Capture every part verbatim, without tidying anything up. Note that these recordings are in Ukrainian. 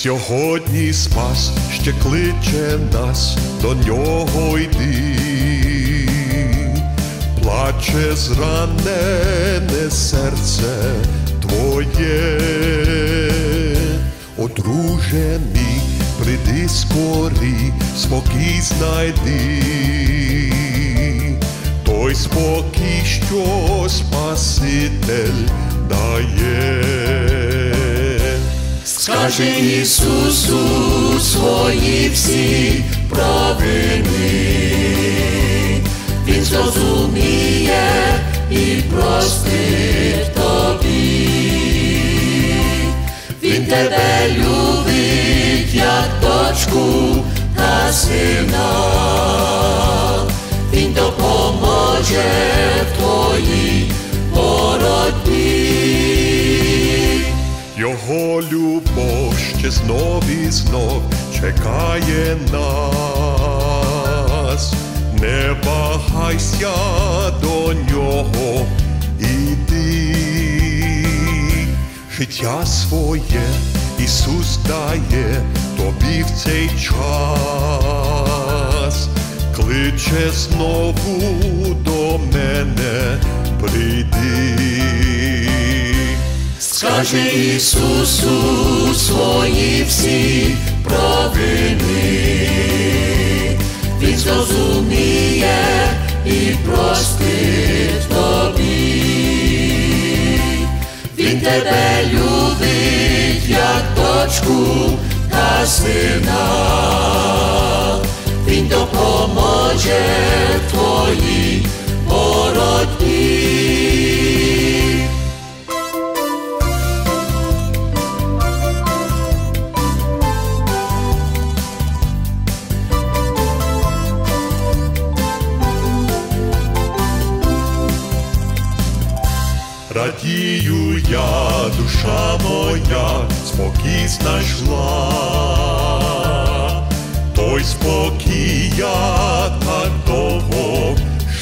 Сьогодні спас ще кличе нас, до нього йди. Плаче зранене серце твоє. О, друже мій, приди скорі, спокій знайди. Той спокій, що Спаситель дає. Скажи Ісусу свої всі провини, Він зрозуміє і простить тобі. Він тебе любить, як дочку та сина. Він допоможе в твоїй боротьбі. Його любов ще знов і знов чекає нас. Не вагайся, до нього іди. Життя своє Ісус дає тобі в цей час. Кличе знову до мене, прийди. Скажи Ісусу свої всі провини, Він зрозуміє і простить тобі. Він тебе любить, як дочку та сина. Він допоможе в твоїй боротьбі. Радію я, душа моя, спокій знайшла. Той спокій я так довго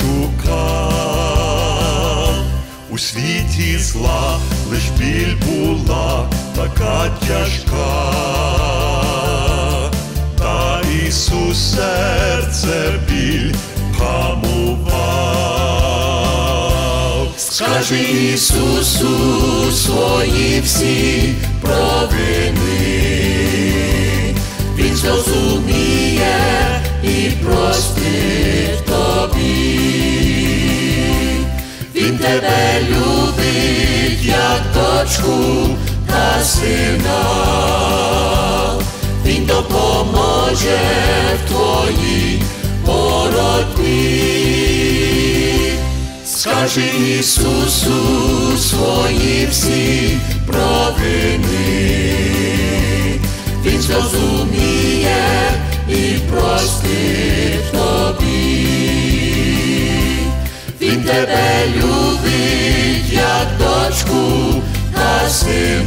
шукав. У світі зла лиш біль була така тяжка. Та Ісус серце біль вгамував. Скажи Ісусу свої всі провини, Він зрозуміє і простить тобі. Він тебе любить, як дочку та сина. Він допоможе в твоїй боротьбі. Скажи Ісусу свої всі провини, Він зрозуміє і простить тобі. Він тебе любить, як дочку та сина.